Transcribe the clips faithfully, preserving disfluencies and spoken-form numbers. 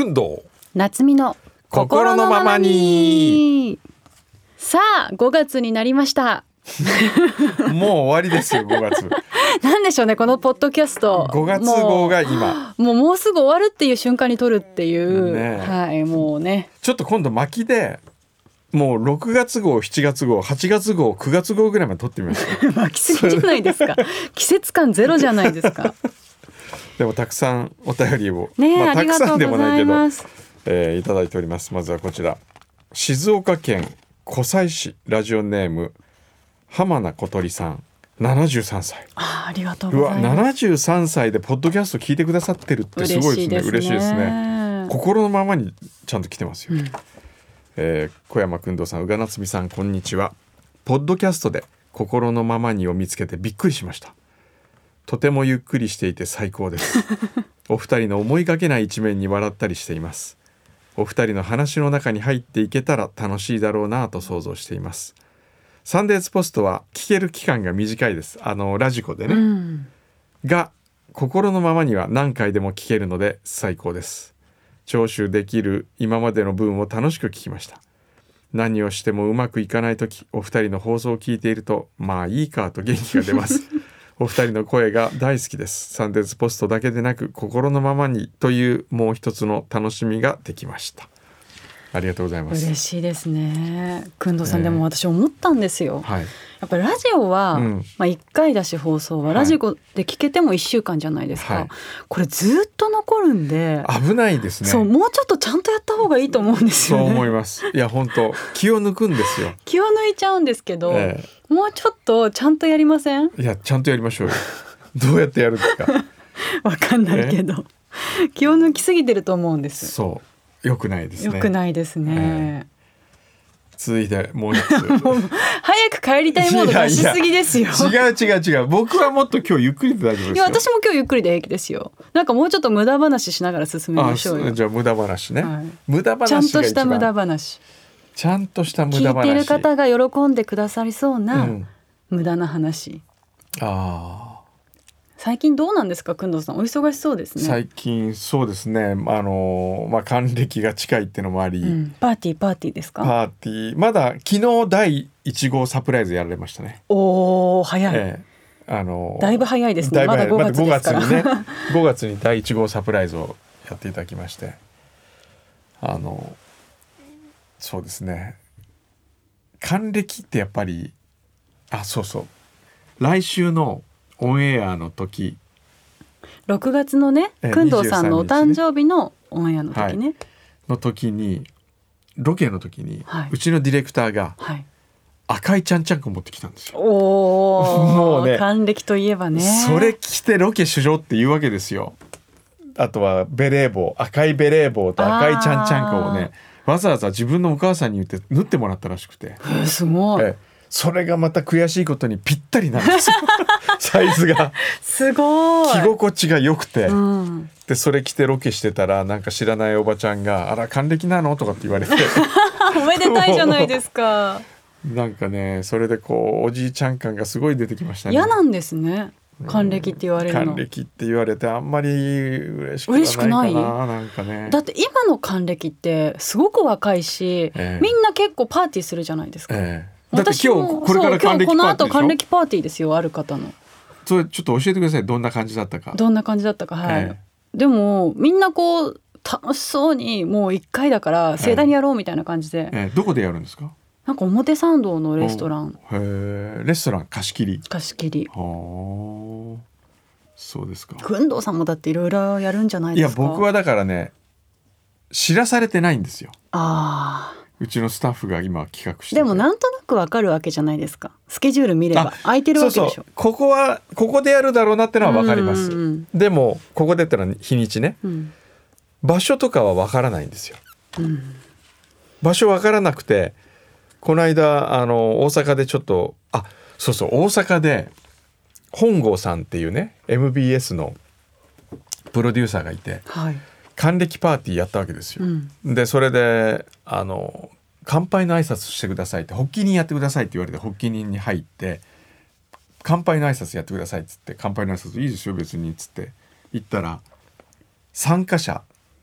くんどう夏美の心のままに。 さあごがつになりましたもう終わりですよごがつなんでしょうね、このポッドキャストごがつ号が今もう、もうもうすぐ終わるっていう瞬間に撮るっていう、 ね、 はい、もうねちょっと今度巻きでもうろくがつ号、しちがつ号、はちがつ号、くがつ号ぐらいまで撮ってみました巻きすぎじゃないですか季節感ゼロじゃないですかでもたくさんお便りを、 ね、 まあ、たくさんでもないけど、 えー、いただいております。まずはこちら、静岡県湖西市、ラジオネーム浜名小鳥さん、ななじゅうさんさい。 あ, ありがとうございます。 うわななじゅうさんさいでポッドキャスト聞いてくださってるってすごいですね。嬉しいですね。心のままにちゃんと来てますよ、うん、えー、小山くんどうさん、宇賀なつみさん、こんにちは。ポッドキャストで心のままにを見つけてびっくりしました。とてもゆっくりしていて最高ですお二人の思いがけない一面に笑ったりしています。お二人の話の中に入っていけたら楽しいだろうなと想像しています。サンデーズポストは聞ける期間が短いです。あのラジコでね、うん、が心のままには何回でも聞けるので最高です。聴取できる今までの分を楽しく聞きました。何をしてもうまくいかないとき、お二人の放送を聞いていると、まあいいかと元気が出ますお二人の声が大好きです。サンデーズポストだけでなく心のままにというもう一つの楽しみができました。ありがとうございます。 嬉しいですね。くんどうさん、えー、でも私思ったんですよ、はい、やっぱりラジオは、うんまあ、いっかいだし放送はラジコで聞けてもいっしゅうかんじゃないですか、はい、これずっと残るんで危ないですね。 そう、もうちょっとちゃんとやった方がいいと思うんですよね。 そう思います。いや本当気を抜くんですよ気を抜いちゃうんですけど、えー、もうちょっとちゃんとやりません？ いやちゃんとやりましょうよどうやってやるんですかわかんないけど気を抜きすぎてると思うんです。 そう良くないですね。 良くないですね、 えー、続いてもう一つもう早く帰りたいモード出しすぎですよ。 いやいや違う違う違う、僕はもっと今日ゆっくりで大丈夫ですよ。 いや私も今日ゆっくりで平気ですよ。なんかもうちょっと無駄話しながら進めましょうよ。 あじゃあ無駄話ね、はい、無駄話がちゃんとした無駄話、 ちゃんとした無駄話、 聞いてる方が喜んでくださりそうな、うん、無駄な話。 ああ最近どうなんですか、くんどうさん、お忙しそうですね。 最近そうですね、あの、まあ、還暦が近いってのもあり、うん、 パーティーパーティーですか？ パーティーまだ昨日だいいち号サプライズやられましたね。 おー早い、 えー、あのだいぶ早いですね。まだごがつですから、 まだごがつにねごがつにだいいち号サプライズをやっていただきまして、あのそうですね、還暦ってやっぱりあそうそう来週のオンエアの時ろくがつのね、くんどうさんのお誕生日のオンエアの時ね、はい、 の時にロケの時に、はい、うちのディレクターが、はい、赤いちゃんちゃんこ持ってきたんですよ。 おもうね、 還暦といえばね、 それ着てロケしろって言うわけですよ。あとはベレー帽、赤いベレー帽と赤いちゃんちゃんこをねわざわざ自分のお母さんに言って縫ってもらったらしくて、 えー、すごい、えそれがまた悔しいことにぴったりなんですよサイズがすごい着心地が良くて、 うん、 でそれ着てロケしてたらなんか知らないおばちゃんがあら還暦なのとかって言われておめでたいじゃないですかなんかねそれでこうおじいちゃん感がすごい出てきましたね。 嫌なんですね、還暦って言われるの。 還暦って言われてあんまり嬉しくないかな。 嬉しくない？ なんかね、 だって今の還暦ってすごく若いし、えー、みんな結構パーティーするじゃないですか、えーだって今日これから還暦パーティーでしょ。今日この後還暦パーティーですよ、ある方の。 それちょっと教えてください、どんな感じだったか。 どんな感じだったか、はい、えー、でもみんなこう楽しそうにもういっかいだから盛大にやろうみたいな感じで、 えーえー、どこでやるんですか？ なんか表参道のレストラン。 へー、レストラン貸し切り。 貸し切り。 はあ、そうですか。 くんどうさんもだっていろいろやるんじゃないですか？ いや僕はだからね知らされてないんですよ。 ああ、 うちのスタッフが今企画してて。 でもなんとなくわかるわけじゃないですか。スケジュール見れば空いてるわけでしょ。 そうそう、ここはここでやるだろうなってのはわかります。うんうん、でもここでってのは日にちね、うん、場所とかはわからないんですよ、うん、場所わからなくて、この間あの大阪でちょっとあそうそう大阪で本郷さんっていうね エムビーエス のプロデューサーがいて、はい、還暦パーティーやったわけですよ、うん、でそれであの乾杯の挨拶してくださいって、発起人やってくださいって言われて発起人に入って、乾杯の挨拶やってくださいっつって、乾杯の挨拶いいですよ別にっつって言ったら、参加者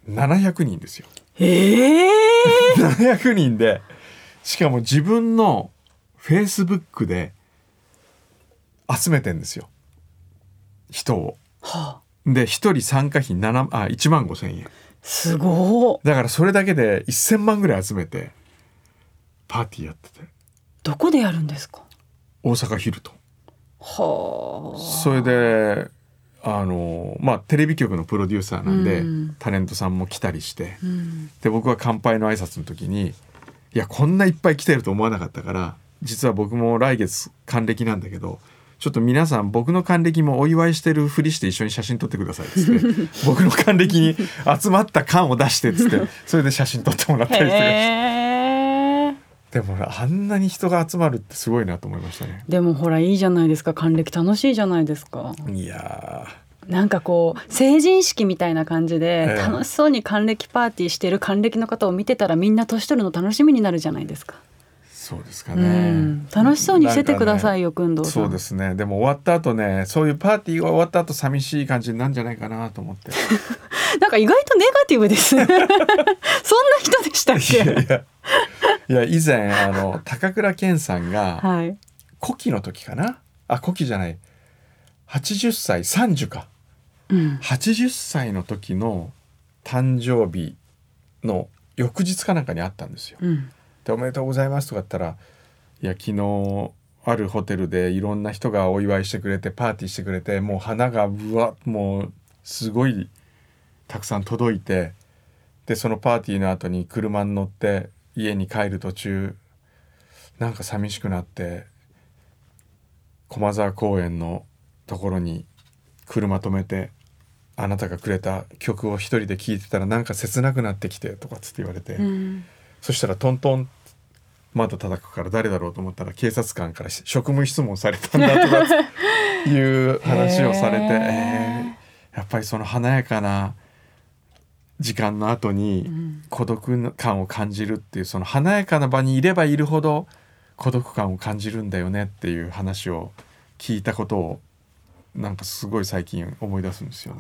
ななひゃくにんですよ。 えー、 ななひゃくにんで、しかも自分のフェイスブックで集めてんですよ、人を。はあ、でひとり参加費ななあいちまんごせんえん。 すごい。 だからそれだけでせんまんぐらい集めてパーティーやってて。 どこでやるんですか？ 大阪ヒルトン。 はあ。 それであのまあテレビ局のプロデューサーなんで、うん、タレントさんも来たりして、うん、で僕は乾杯の挨拶の時に、いやこんないっぱい来てると思わなかったから、実は僕も来月還暦なんだけど、ちょっと皆さん僕の還暦もお祝いしてるふりして一緒に写真撮ってくださいっつって僕の還暦に集まった缶を出してっつってそれで写真撮ってもらったりしてでもあんなに人が集まるってすごいなと思いましたね。 でもほらいいじゃないですか、還暦楽しいじゃないですか。 いやなんかこう成人式みたいな感じで楽しそうに還暦パーティーしてる還暦の方を見てたら、みんな年取るの楽しみになるじゃないですか。 そうですかね、 うん、楽しそうにしててくださいよ、工藤さん。 そうですね。でも終わった後ね、そういうパーティーが終わった後寂しい感じになるんじゃないかなと思ってなんか意外とネガティブですそんな人でしたっけ？ いやいやいや、以前あの高倉健さんが、はい、古希の時かなあ古希じゃないはちじゅっさいさんじゅうか、うん、はちじゅっさいの時の誕生日の翌日かなんかにあったんですよ、うん、でおめでとうございますとか言ったら、いや昨日あるホテルでいろんな人がお祝いしてくれてパーティーしてくれて、もう花がうわもうすごいたくさん届いて、でそのパーティーの後に車に乗って家に帰る途中なんか寂しくなって駒沢公園のところに車止めて、あなたがくれた曲を一人で聴いてたらなんか切なくなってきてとかつって言われて、うん、そしたらトントン窓叩くから誰だろうと思ったら警察官から職務質問されたんだとかいう話をされて、えー、やっぱりその華やかな時間の後に孤独感を感じるっていう、その華やかな場にいればいるほど孤独感を感じるんだよねっていう話を聞いたことをなんかすごい最近思い出すんですよね。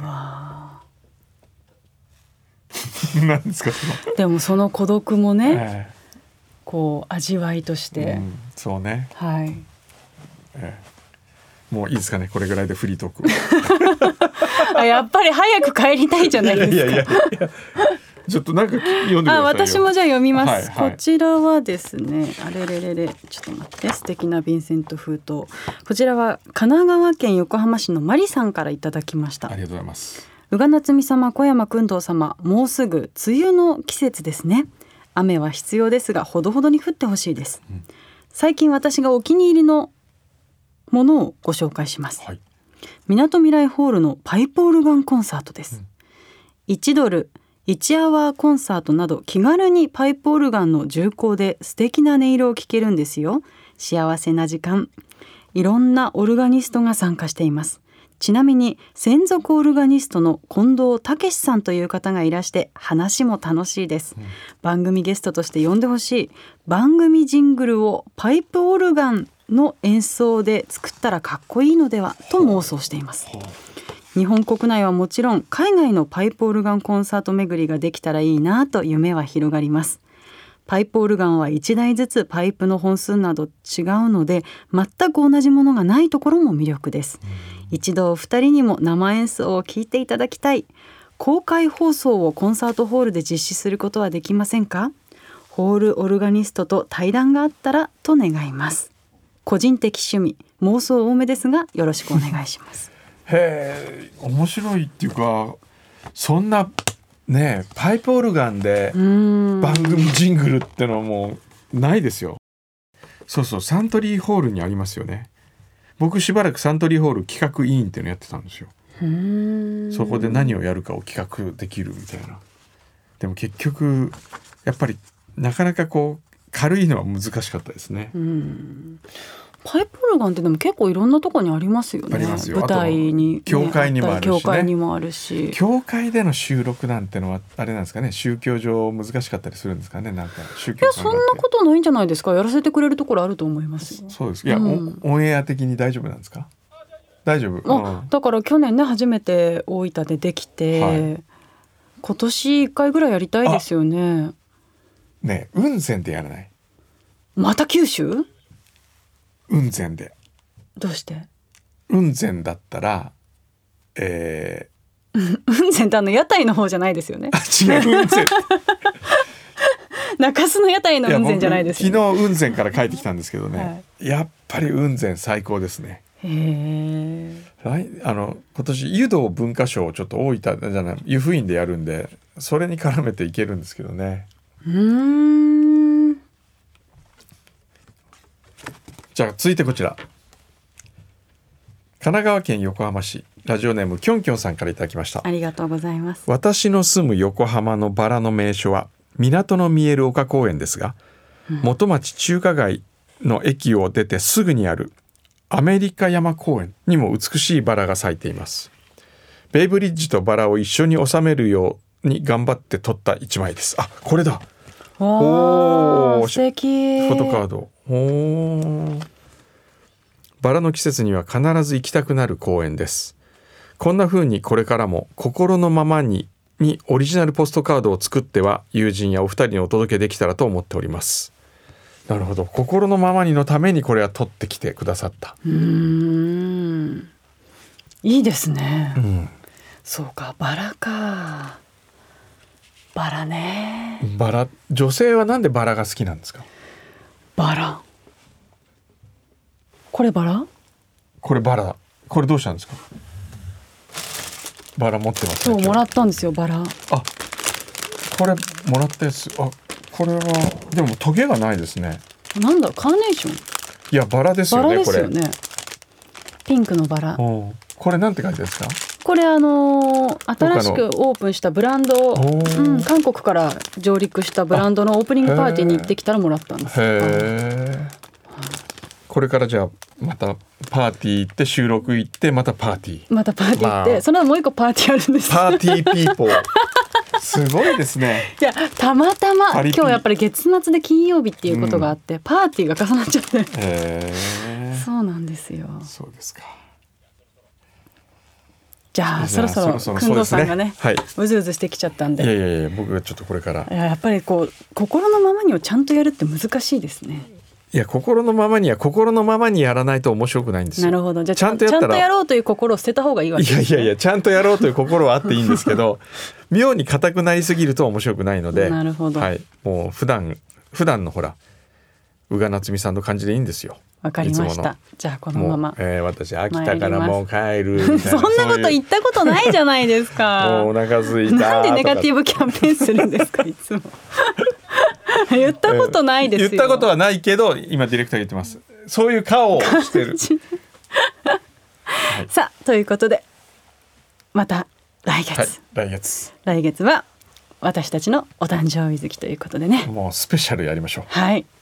なんですかそのでもその孤独もね、えーこう味わいとして、うん、 そうね、 はい、 ええ、もういいですかね、これぐらいでフリートークあやっぱり早く帰りたいじゃないですか。いやいやいやちょっとなんか読んでくださいよ。あ私もじゃあ読みます、はいはい、こちらはですね、あれれれれちょっと待って、素敵なヴィンセント封筒、こちらは神奈川県横浜市のマリさんからいただきました。 ありがとうございます。 宇賀なつみ様、小山君堂様、もうすぐ梅雨の季節ですね。雨は必要ですがほどほどに降ってほしいです、うん、最近私がお気に入りのものをご紹介します、はい、みなとみらいホールのパイプオルガンコンサートです、うん、いちドルいちアワーコンサートなど気軽にパイプオルガンの重厚で素敵な音色を聴けるんですよ。幸せな時間、いろんなオルガニストが参加しています。ちなみに専属オルガニストの近藤武さんという方がいらして話も楽しいです、うん、番組ゲストとして呼んでほしい。番組ジングルをパイプオルガンの演奏で作ったらかっこいいのではと妄想しています。日本国内はもちろん海外のパイプオルガンコンサート巡りができたらいいなと夢は広がります。パイプオルガンはいちだいずつパイプの本数など違うので全く同じものがないところも魅力です。一度お二人にも生演奏を聞いていただきたい。公開放送をコンサートホールで実施することはできませんか？ホールオルガニストと対談があったらと願います。個人的趣味妄想多めですがよろしくお願いします。 へえ、面白いっていうか、そんなねパイプオルガンで番組ジングルってのはもうないですよ。そうそう、サントリーホールにありますよね。僕しばらくサントリーホール企画委員っていうのやってたんですよ。うーん、そこで何をやるかを企画できるみたいな。でも結局やっぱりなかなかこう軽いのは難しかったですね。 うん、パイプオルガンってでも結構いろんなところにありますよね。 ありますよ。 舞台に、ね、 教会にもあるし、ね、 教会にもあるし、 教会での収録なんてのはあれなんですかね、宗教上難しかったりするんですかね。なんか宗教いやそんなことないんじゃないですか。やらせてくれるところあると思いますよ。 そうです。いや、うん、オンエア的に大丈夫なんですか。大丈夫、 あ、うん、だから去年ね初めて大分でできて、はい、 今年いっかいぐらいやりたいですよね。 ねえ、雲仙でやらない？ また九州？ 雲仙で。 どうして？ 雲仙だったら、えー、雲仙ってあの屋台の方じゃないですよね。 あ、違う、雲仙中洲の屋台の雲仙じゃないですよね。 昨日雲仙から帰ってきたんですけどね、はい、やっぱり雲仙最高ですね。 へー。 来あの今年湯道文化賞をちょっと大分じゃない湯布院でやるんで、それに絡めていけるんですけどね。 うーん。 じゃあ続いてこちら、神奈川県横浜市ラジオネームきょんきょんさんからいただきました。 ありがとうございます。 私の住む横浜のバラの名所は港の見える丘公園ですが、うん、元町中華街の駅を出てすぐにあるアメリカ山公園にも美しいバラが咲いています。ベイブリッジとバラを一緒に収めるように頑張って撮った一枚です。あ、これだ。 おー、素敵。 フォトカード。おー、バラの季節には必ず行きたくなる公園です。こんな風にこれからも心のままににオリジナルポストカードを作っては友人やお二人にお届けできたらと思っております。なるほど、心のままにのためにこれは取ってきてくださった。 うーん、いいですね、うん、そうか、バラか。バラね。 バラ、女性はなんでバラが好きなんですか？ バラ、これバラ？ これバラ。これどうしたんですか？バラ持ってますね。 そう、もらったんですよ、バラ。あ、 これもらったやつ。あ、これはでもトゲがないですね。 なんだ、カーネーション？ いや、バラですよね。 バラですよね、これピンクのバラ。 これなんて書いてあるんですか？ これあのー、新しくオープンしたブランド、うん、韓国から上陸したブランドのオープニングパーティーに行ってきたらもらったんです。 へー。これからじゃあまたパーティー行って収録行ってまたパーティーまたパーティー行って、まあ、その後もう一個パーティーあるんです。 パーティーピーポーすごいですね。 いや、たまたま今日やっぱり月末で金曜日っていうことがあって、うん、パーティーが重なっちゃって。へー、そうなんですよ。 そうですか。 じゃあそろそろくんどうさんがね、はい、うずうずしてきちゃったんで。 いやいやいや、僕がちょっとこれからいや、やっぱりこう心のままにをちゃんとやるって難しいですね。 いや、心のままには心のままにやらないと面白くないんですよ。 なるほど。じゃあちゃんとやったら、ちゃんとやろうという心を捨てた方がいいわけですね。 いやいやいや、ちゃんとやろうという心はあっていいんですけど妙に硬くなりすぎると面白くないので。 なるほど、 はい、もう普段普段のほら宇賀なつみさんの感じでいいんですよ。 わかりました。じゃあこのまま、 えー、私飽きたからもう帰るみたいなそんなこと言ったことないじゃないですかもうお腹空いた。 なんでネガティブキャンペーンするんですかいつも言ったことないですよ、 言ったことはないけど今ディレクターが言ってます。そういう顔をしてるはい、さあということでまた来月、はい、 来月来月は私たちのお誕生日月ということでね、 もうスペシャルやりましょう。 はい。